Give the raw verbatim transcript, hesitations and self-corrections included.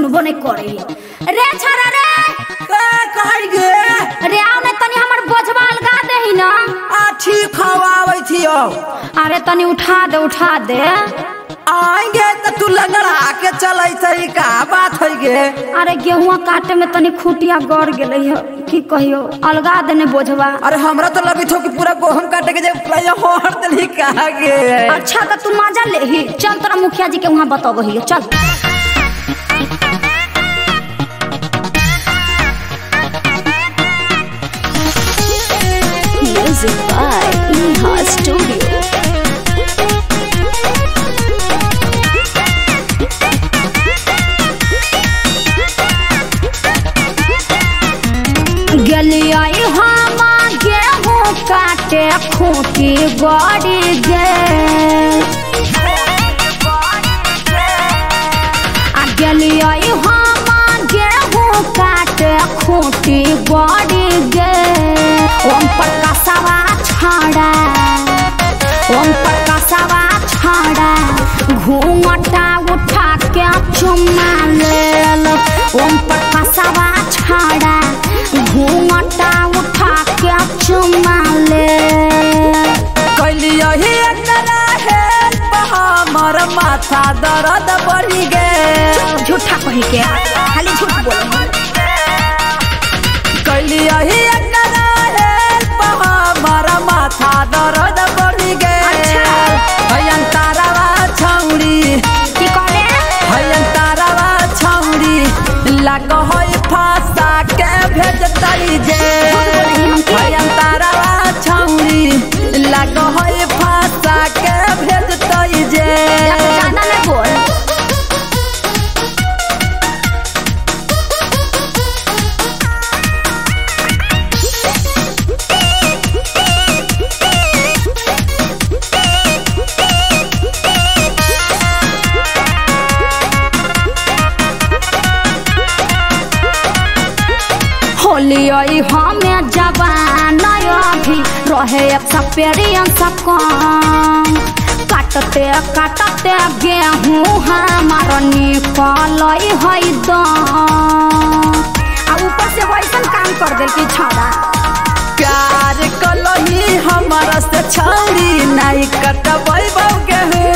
सुनबो नहीं करे रे छरा रे का कहै गे रे आओ ने तनी हमर बोझवा अलगा देही ना आ ठीक खवाबै छियो अरे तनी उठा दे उठा दे आएंगे तो तू लगड़ा के चलै छै का बात है गे अरे गेहुआ काटे में तनी खूटिया गड़ गेलै ह की कहियो अलगा देने बोझवा अरे हमरा तो लगी थो कि पूरा गोहम काटे के जे पहले होड़ देली का गे अच्छा तो तू मजा ले ही चल तोरा मुखिया जी के वहां बताबही चल Music by Neha Studio. गलिया हम गेहूँ काटे खूटी गड़ी गे आ गलिया हम गेहूँ काटे खूटी गड़ी गे ओम प्रकाशवा छाड़ा ओम प्रकाशवा छाड़ा घूंघटा उठा के चुम्मा लेल ओम प्रकाशवा छाड़ा घूंघटा उठा के चुम्मा ले कैलियो ही अंदर हेल्प हमर माथा दर्द बढ़ी गे झूठा कही के खाली झूठ बोल कैलियो ही अंदर हेल्प हमर माथा दर्द बढ़ी गे हयन तारावा छौड़ी की कहले हयन तारावा छौड़ी लाग होय फासा के भेजतई जे हयन तारावा छौड़ी लाग होय फासा के भेजतई जे ज्यादा नहीं बोल होलियोई हमें जवान अभी रहे एक्सपीरियंस कम काटते काटते गेहूँ हमार निकल है दम आ ऊपर से वैसन काम कर दे कि छौड़ा प्यार कलही हमारा से छौड़ी नहीं कटबै गेहूँ